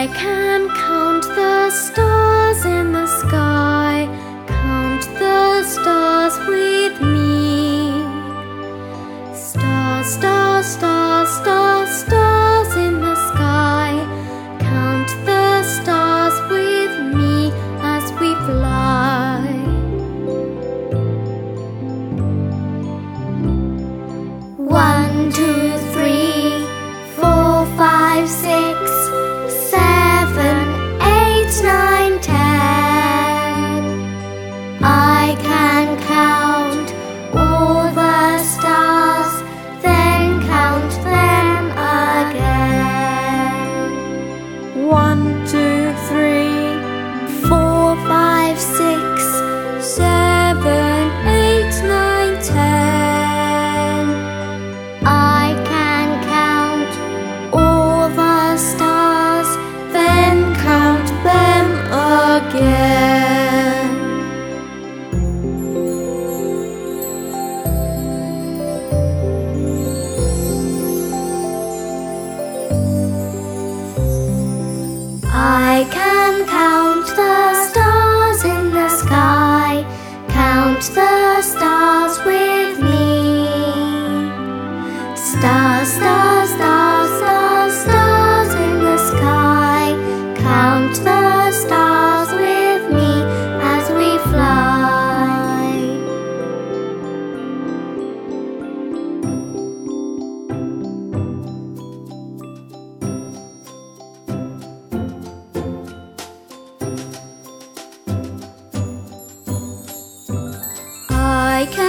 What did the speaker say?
can count the stars in the sky, count the stars with me. Stars, stars, stars, stars, stars in the sky, count the stars with me as we fly. 1, 2, 3, 4, 5, 6, 7, 8, 9, 10. I can count all the stars, then count them again. 1, 2, 3, 4, 5, 6, 7, 8, 9, 10. I can count all the stars, then count them again. I can count the stars in the sky, count the stars with me. Stars, stars, stars, stars, stars in the sky, count the stars with me as we fly. I can